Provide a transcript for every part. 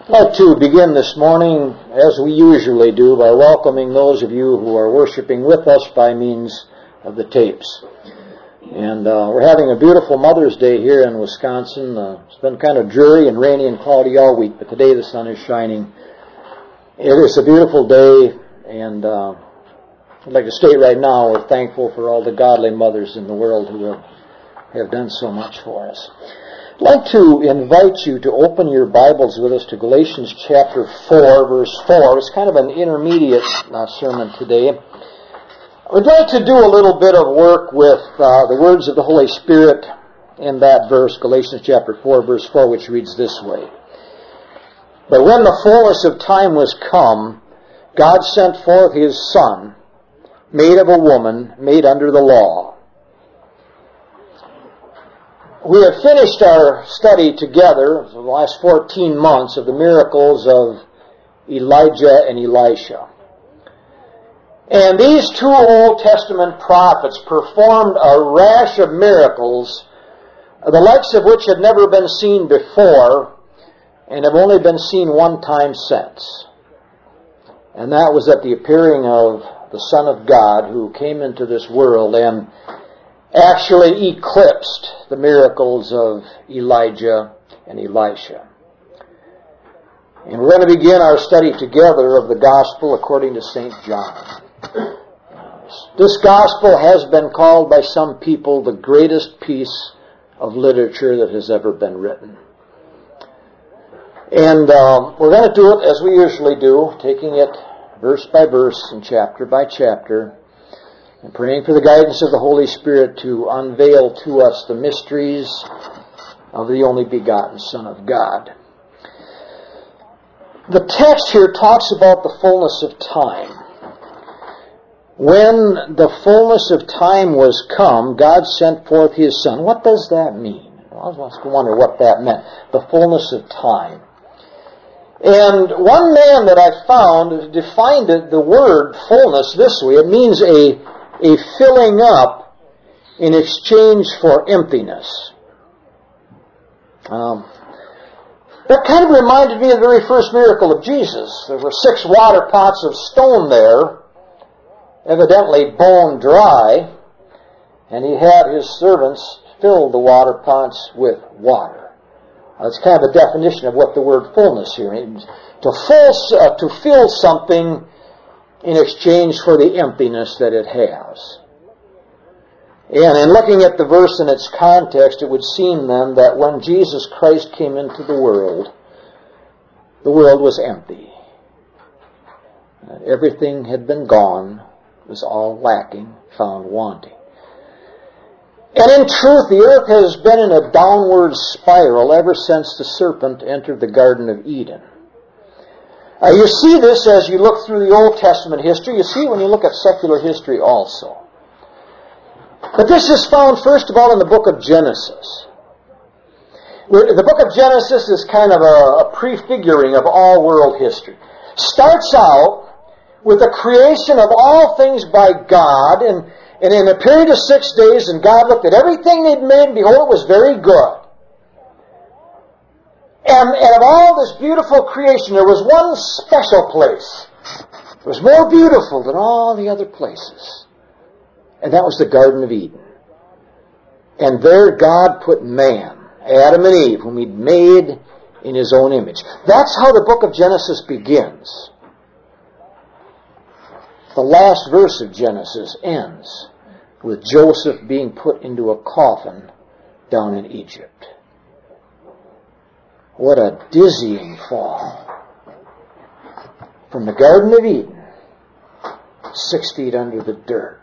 I'd like to begin this morning, as we usually do, by welcoming those of you who are worshiping with us by means of the tapes. And we're having a beautiful Mother's Day here in Wisconsin. It's been kind of dreary and rainy and cloudy all week, but today the sun is shining. It is a beautiful day, and I'd like to state right now we're thankful for all the godly mothers in the world who have done so much for us. I'd like to invite you to open your Bibles with us to Galatians chapter 4, verse 4. It's kind of an intermediate sermon today. We'd like to do a little bit of work with the words of the Holy Spirit in that verse, Galatians chapter 4, verse 4, which reads this way. But when the fullness of time was come, God sent forth His Son, made of a woman, made under the law. We have finished our study together for the last 14 months of the miracles of Elijah and Elisha. And these two Old Testament prophets performed a rash of miracles, the likes of which had never been seen before and have only been seen one time since. And that was at the appearing of the Son of God who came into this world and actually eclipsed the miracles of Elijah and Elisha. And we're going to begin our study together of the Gospel according to St. John. This Gospel has been called by some people the greatest piece of literature that has ever been written. And we're going to do it as we usually do, taking it verse by verse and chapter by chapter, and praying for the guidance of the Holy Spirit to unveil to us the mysteries of the only begotten Son of God. The text here talks about the fullness of time. When the fullness of time was come, God sent forth His Son. What does that mean? I was wondering what that meant. The fullness of time. And one man that I found defined the word fullness this way. It means a filling up in exchange for emptiness. That kind of reminded me of the very first miracle of Jesus. There were 6 water pots of stone there, evidently bone dry, and He had His servants fill the water pots with water. That's kind of a definition of what the word fullness here means. To fill something in exchange for the emptiness that it has. And in looking at the verse in its context, it would seem then that when Jesus Christ came into the world was empty. Everything had been gone, was all lacking, found wanting. And in truth, the earth has been in a downward spiral ever since the serpent entered the Garden of Eden. You see this as you look through the Old Testament history. You see it when you look at secular history also. But this is found, first of all, in the book of Genesis. The book of Genesis is kind of a prefiguring of all world history. Starts out with the creation of all things by God, and in a period of 6 days, and God looked at everything He'd made, and behold, it was very good. And of all this beautiful creation, there was one special place. It was more beautiful than all the other places. And that was the Garden of Eden. And there God put man, Adam and Eve, whom He'd made in His own image. That's how the book of Genesis begins. The last verse of Genesis ends with Joseph being put into a coffin down in Egypt. What a dizzying fall. From the Garden of Eden, 6 feet under the dirt.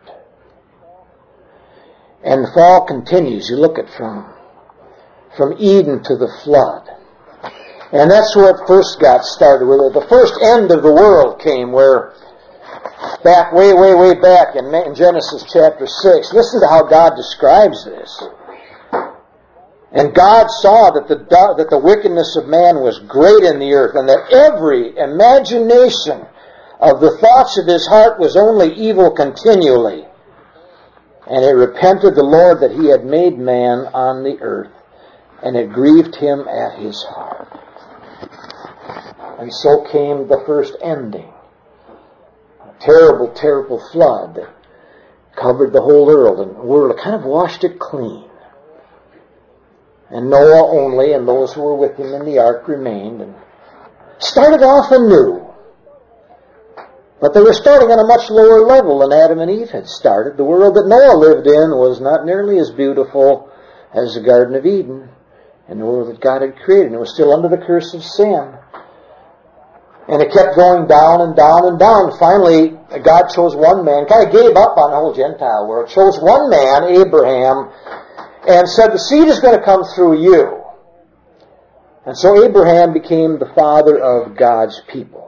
And the fall continues. You look at from Eden to the flood. And that's where it first got started. Where the first end of the world came, where back, way back in Genesis chapter 6. Listen to how God describes this. And God saw that the wickedness of man was great in the earth, and that every imagination of the thoughts of his heart was only evil continually. And it repented the Lord that He had made man on the earth, and it grieved Him at His heart. And so came the first ending. A terrible, terrible flood that covered the whole world. It kind of washed it clean. And Noah only and those who were with him in the ark remained and started off anew. But they were starting on a much lower level than Adam and Eve had started. The world that Noah lived in was not nearly as beautiful as the Garden of Eden and the world that God had created. It was still under the curse of sin. And it kept going down and down and down. Finally, God chose one man, kind of gave up on the whole Gentile world, chose one man, Abraham, and said, the seed is going to come through you. And so Abraham became the father of God's people.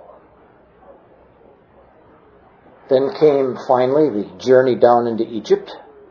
Then came finally the journey down into Egypt,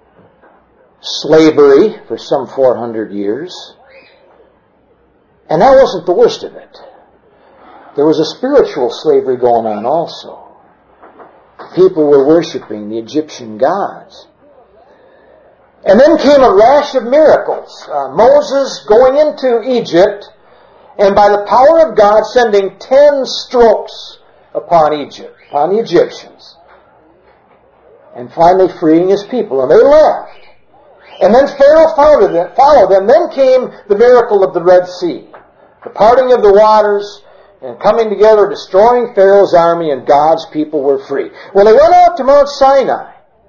slavery for some 400 years. And that wasn't the worst of it. There was a spiritual slavery going on also. People were worshiping the Egyptian gods. And then came a rash of miracles. Moses going into Egypt, and by the power of God sending 10 strokes upon Egypt, upon the Egyptians. And finally freeing his people. And they left. And then Pharaoh followed them. Then came the miracle of the Red Sea. The parting of the waters and coming together, destroying Pharaoh's army, and God's people were free. Well, they went out to Mount Sinai.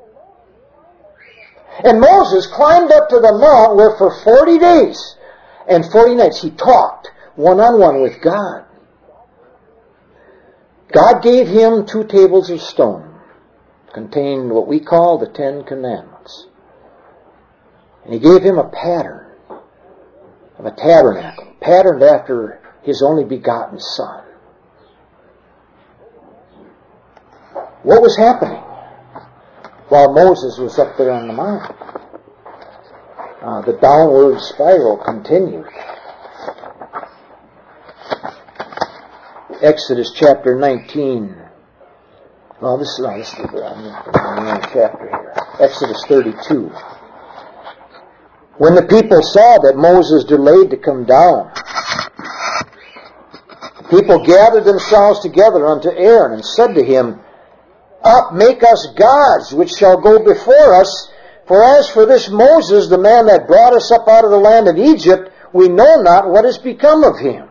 And Moses climbed up to the mount where for 40 days and 40 nights he talked one-on-one with God. God gave him 2 tables of stone, contained what we call the 10 Commandments. And he gave him a pattern of a tabernacle, patterned after his only begotten Son. What was happening while Moses was up there on the mountain? The downward spiral continued. Exodus chapter 19. Well, this is the chapter here. Exodus 32. When the people saw that Moses delayed to come down, the people gathered themselves together unto Aaron and said to him, Up, make us gods, which shall go before us. For as for this Moses, the man that brought us up out of the land of Egypt, we know not what has become of him.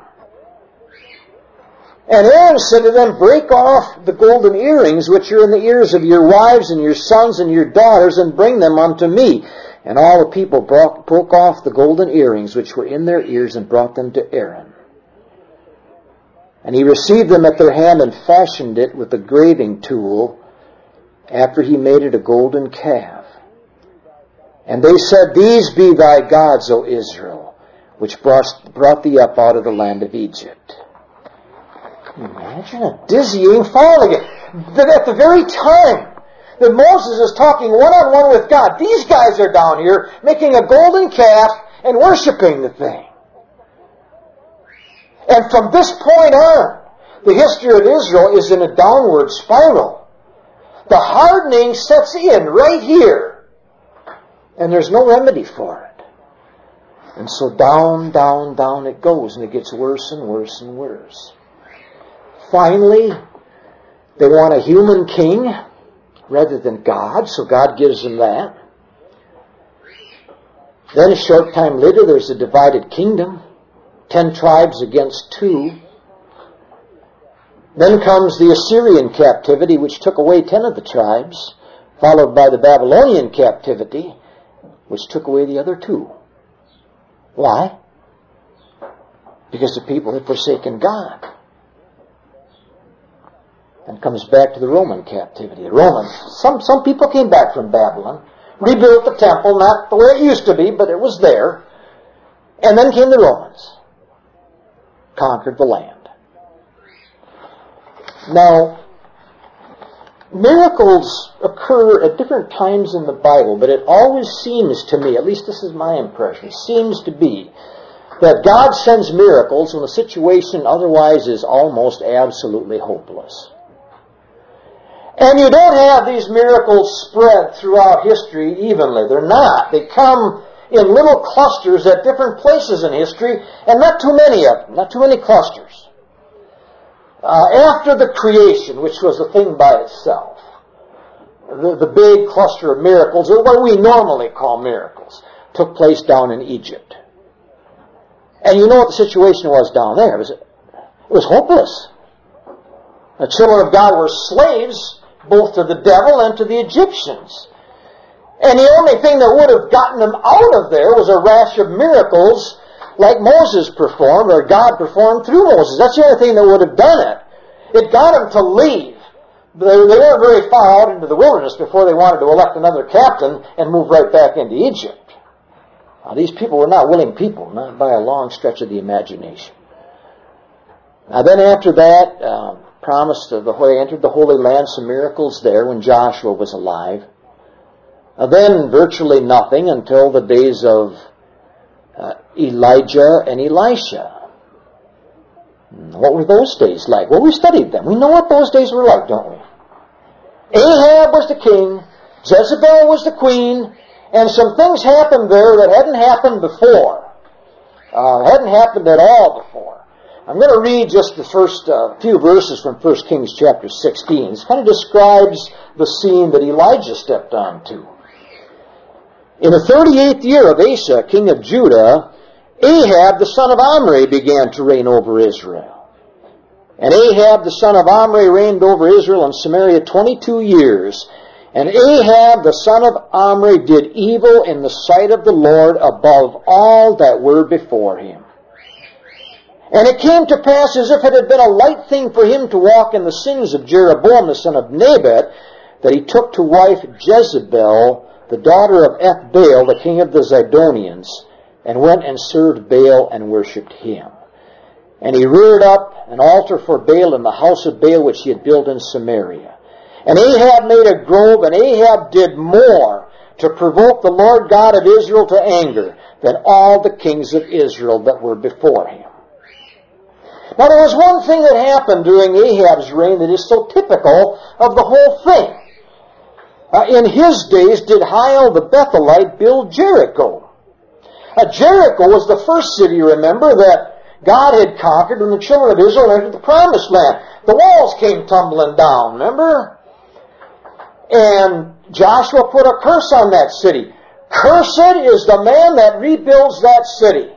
And Aaron said to them, Break off the golden earrings which are in the ears of your wives and your sons and your daughters, and bring them unto me. And all the people broke off the golden earrings which were in their ears, and brought them to Aaron. And he received them at their hand, and fashioned it with a graving tool, after he made it a golden calf. And they said, These be thy gods, O Israel, which brought thee up out of the land of Egypt. Imagine a dizzying falling. That at the very time that Moses is talking one-on-one with God, these guys are down here making a golden calf and worshiping the thing. And from this point on, the history of Israel is in a downward spiral. The hardening sets in right here. And there's no remedy for it. And so down, down, down it goes, and it gets worse and worse and worse. Finally, they want a human king rather than God, so God gives them that. Then a short time later, there's a divided kingdom, 10 tribes against 2. Then comes the Assyrian captivity, which took away 10 of the tribes, followed by the Babylonian captivity, which took away the other 2. Why? Because the people had forsaken God. And comes back to the Roman captivity. The Romans, some people came back from Babylon, rebuilt the temple, not the way it used to be, but it was there. And then came the Romans, conquered the land. Now, miracles occur at different times in the Bible, but it always seems to me, at least this is my impression, seems to be that God sends miracles when the situation otherwise is almost absolutely hopeless. And you don't have these miracles spread throughout history evenly. They're not. They come in little clusters at different places in history, and not too many of them, not too many clusters. after the creation, which was a thing by itself, the big cluster of miracles, or what we normally call miracles, took place down in Egypt. And you know what the situation was down there. It was hopeless. The children of God were slaves both to the devil and to the Egyptians. And the only thing that would have gotten them out of there was a rash of miracles like Moses performed, or God performed through Moses. That's the only thing that would have done it. It got them to leave. They weren't very far out into the wilderness before they wanted to elect another captain and move right back into Egypt. Now, these people were not willing people, not by a long stretch of the imagination. Now then after that, promised they entered the Holy Land, some miracles there when Joshua was alive. Then virtually nothing until the days of Elijah and Elisha. What were those days like? Well, we studied them. We know what those days were like, don't we? Ahab was the king, Jezebel was the queen, and some things happened there that hadn't happened before. Hadn't happened at all before. I'm going to read just the first few verses from 1 Kings chapter 16. It kind of describes the scene that Elijah stepped onto. In the 38th year of Asa, king of Judah, Ahab the son of Omri began to reign over Israel. And Ahab the son of Omri reigned over Israel and Samaria 22 years. And Ahab the son of Omri did evil in the sight of the Lord above all that were before him. And it came to pass, as if it had been a light thing for him to walk in the sins of Jeroboam the son of Nebat, that he took to wife Jezebel, the daughter of Ethbaal, the king of the Zidonians, and went and served Baal and worshipped him. And he reared up an altar for Baal in the house of Baal which he had built in Samaria. And Ahab made a grove, and Ahab did more to provoke the Lord God of Israel to anger than all the kings of Israel that were before him. Now there was one thing that happened during Ahab's reign that is so typical of the whole thing. In his days did Hiel the Bethelite build Jericho. Jericho was the first city, remember, that God had conquered when the children of Israel entered the promised land. The walls came tumbling down, remember? And Joshua put a curse on that city. Cursed is the man that rebuilds that city.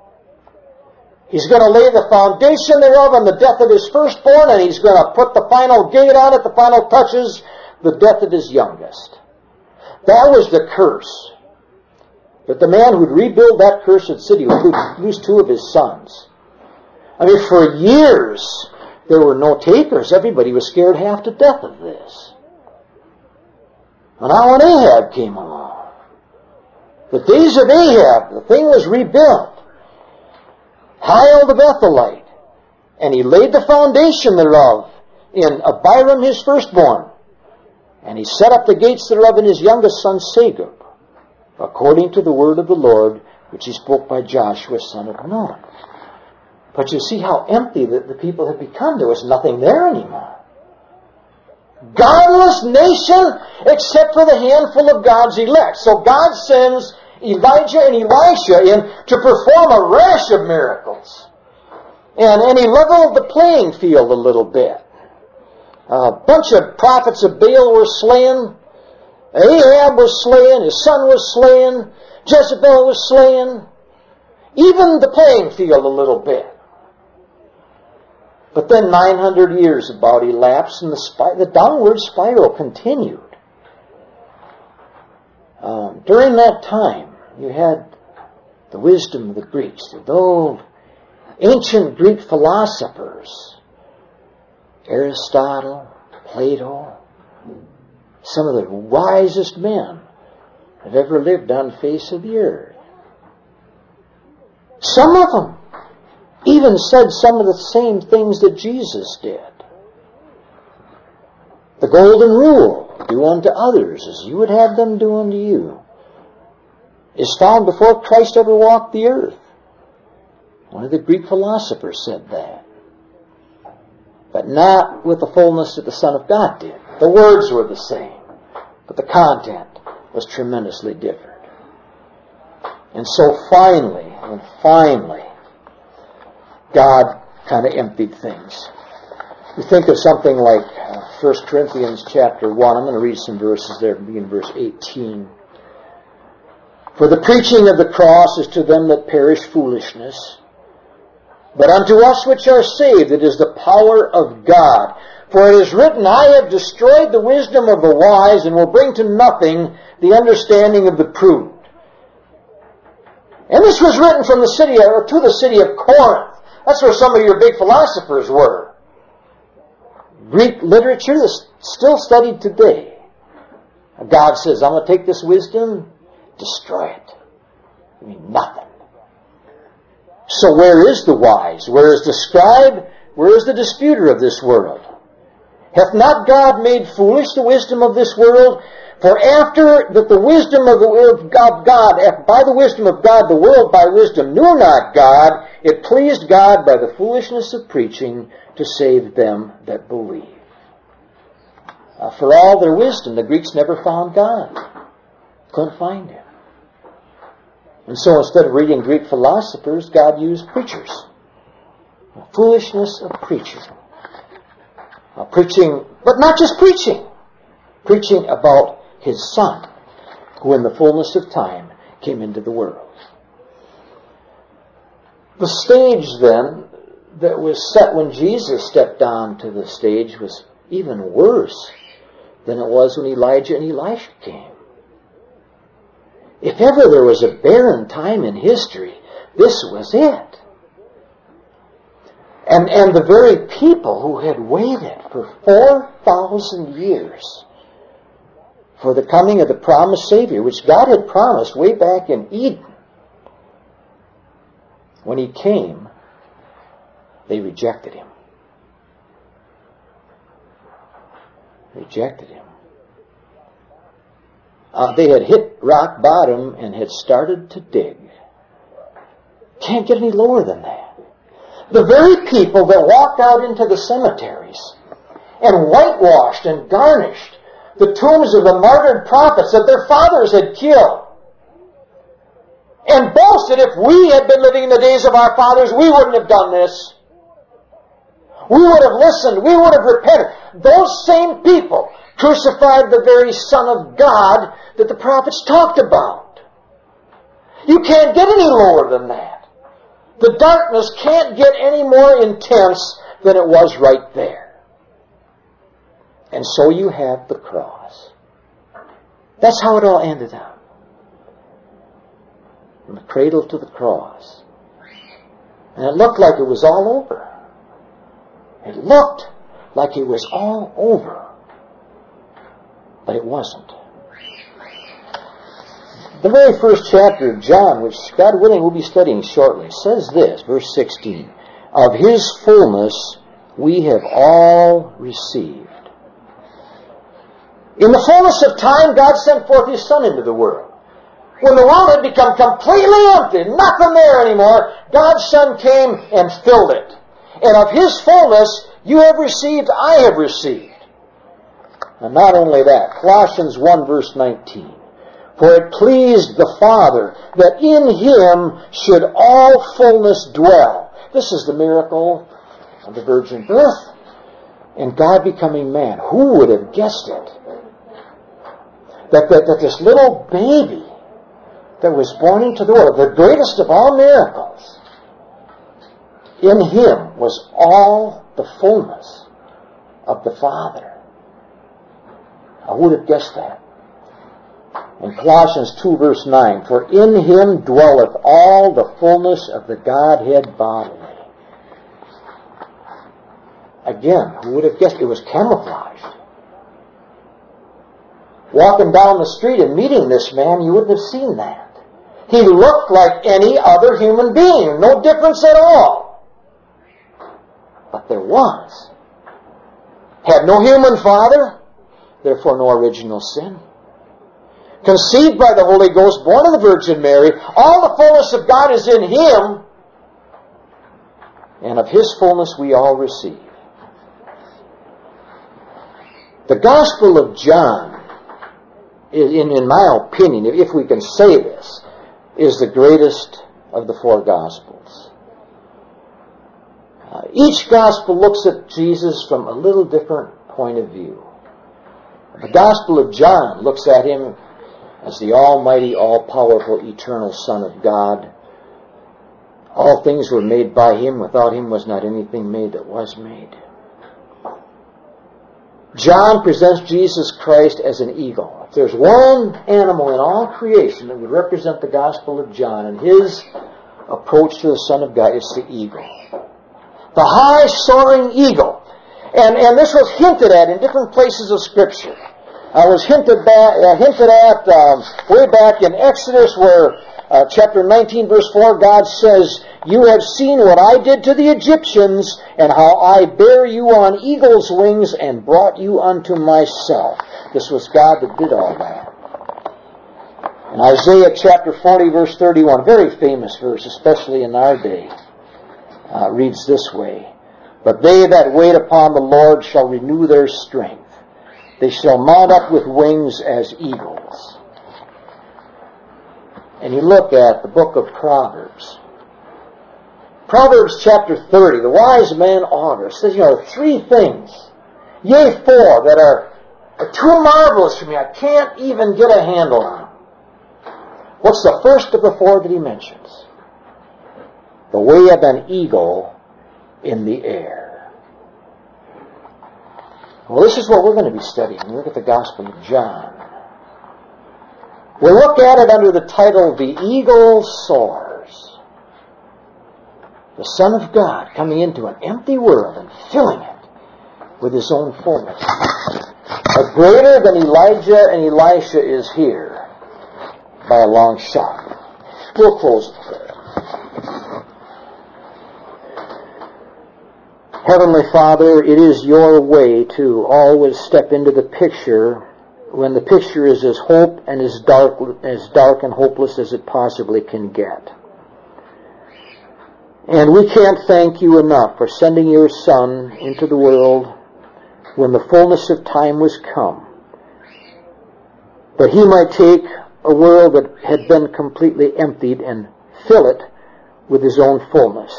He's going to lay the foundation thereof on the death of his firstborn, and he's going to put the final gate on it, the final touches, the death of his youngest. That was the curse. But the man who'd rebuild that cursed city would lose two of his sons. I mean, for years, there were no takers. Everybody was scared half to death of this. And now when Ahab came along, the days of Ahab, the thing was rebuilt. Hiel the Bethelite, and he laid the foundation thereof in Abiram his firstborn, and he set up the gates thereof in his youngest son Segub, according to the word of the Lord, which he spoke by Joshua son of Nun. But you see how empty the people had become. There was nothing there anymore. Godless nation, except for the handful of God's elect. So God sends Elijah and Elisha in to perform a rash of miracles. And he leveled the playing field a little bit. A bunch of prophets of Baal were slain. Ahab was slain. His son was slain. Jezebel was slain. Even the playing field a little bit. But then 900 years about elapsed and the downward spiral continued. During that time, you had the wisdom of the Greeks, those ancient Greek philosophers, Aristotle, Plato, some of the wisest men that ever lived on the face of the earth. Some of them even said some of the same things that Jesus did. The golden rule, do unto others as you would have them do unto you, is found before Christ ever walked the earth. One of the Greek philosophers said that. But not with the fullness that the Son of God did. The words were the same, but the content was tremendously different. And so finally, God kind of emptied things. You think of something like 1 Corinthians chapter 1. I'm going to read some verses there, beginning verse 18. For the preaching of the cross is to them that perish foolishness, but unto us which are saved it is the power of God. For it is written, I have destroyed the wisdom of the wise, and will bring to nothing the understanding of the prudent. And this was written from the city, or to the city of Corinth. That's where some of your big philosophers were. Greek literature is still studied today. God says, I'm going to take this wisdom, destroy it. I mean, nothing. So where is the wise? Where is the scribe? Where is the disputer of this world? Hath not God made foolish the wisdom of this world? For after that the wisdom of the word of God, by the wisdom of God, the world by wisdom knew not God, it pleased God by the foolishness of preaching to save them that believe. For all their wisdom, the Greeks never found God. Couldn't find Him. And so instead of reading Greek philosophers, God used preachers. The foolishness of preaching. Preaching, but not just preaching. Preaching about His Son, who in the fullness of time came into the world. The stage then that was set when Jesus stepped onto the stage was even worse than it was when Elijah and Elisha came. If ever there was a barren time in history, this was it. And the very people who had waited for 4,000 years for the coming of the promised Savior, which God had promised way back in Eden, when He came, they rejected Him. Rejected Him. They had hit rock bottom and had started to dig. Can't get any lower than that. The very people that walked out into the cemeteries and whitewashed and garnished the tombs of the martyred prophets that their fathers had killed, and boasted if we had been living in the days of our fathers, we wouldn't have done this. We would have listened. We would have repented. Those same people crucified the very Son of God that the prophets talked about. You can't get any lower than that. The darkness can't get any more intense than it was right there. And so you have the cross. That's how it all ended up. From the cradle to the cross. And it looked like it was all over. It looked like it was all over. But it wasn't. The very first chapter of John, which God willing we'll be studying shortly, says this, verse 16, of His fullness we have all received. In the fullness of time, God sent forth His Son into the world. When the world had become completely empty, nothing there anymore, God's Son came and filled it. And of His fullness you have received, I have received. And not only that, Colossians 1 verse 19. For it pleased the Father that in Him should all fullness dwell. This is the miracle of the virgin birth and God becoming man. Who would have guessed it? That this little baby that was born into the world, the greatest of all miracles, in Him was all the fullness of the Father. I would have guessed that. In Colossians 2 verse 9, for in Him dwelleth all the fullness of the Godhead bodily. Again, who would have guessed it was camouflaged? Walking down the street and meeting this man, you wouldn't have seen that. He looked like any other human being, no difference at all. But there was. Had no human father, therefore no original sin. Conceived by the Holy Ghost, born of the Virgin Mary, all the fullness of God is in Him, and of His fullness we all receive. The Gospel of John, in my opinion, if we can say this, is the greatest of the four Gospels. Each gospel looks at Jesus from a little different point of view. The Gospel of John looks at him as the almighty, all-powerful, eternal Son of God. All things were made by him. Without him was not anything made that was made. John presents Jesus Christ as an eagle. If there's one animal in all creation that would represent the Gospel of John and his approach to the Son of God, it's the eagle. The high soaring eagle. And this was hinted at in different places of Scripture. It was hinted at way back in Exodus where chapter 19 verse 4, God says, "You have seen what I did to the Egyptians and how I bare you on eagle's wings and brought you unto myself." This was God that did all that. In Isaiah chapter 40 verse 31, a very famous verse, especially in our day, reads this way, "But they that wait upon the Lord shall renew their strength. They shall mount up with wings as eagles." And you look at the book of Proverbs. Proverbs chapter 30, the wise man Augur says, three things, yea, four, that are too marvelous for me. I can't even get a handle on. What's the first of the four that he mentions? The way of an eagle in the air. Well, this is what we're going to be studying. We look at the Gospel of John. We'll look at it under the title, The Eagle Soars. The Son of God coming into an empty world and filling it with His own fullness. A greater than Elijah and Elisha is here by a long shot. We'll close with prayer. Heavenly Father, it is your way to always step into the picture when the picture is as dark and hopeless as it possibly can get. And we can't thank you enough for sending your Son into the world when the fullness of time was come, that He might take a world that had been completely emptied and fill it with His own fullness.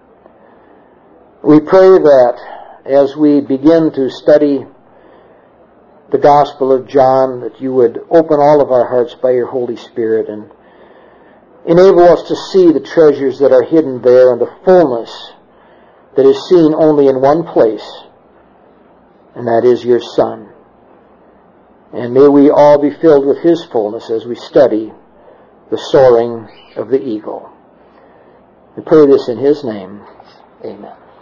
We pray that as we begin to study the Gospel of John, that you would open all of our hearts by your Holy Spirit and enable us to see the treasures that are hidden there and the fullness that is seen only in one place, and that is your Son. And may we all be filled with His fullness as we study the soaring of the eagle. We pray this in His name. Amen.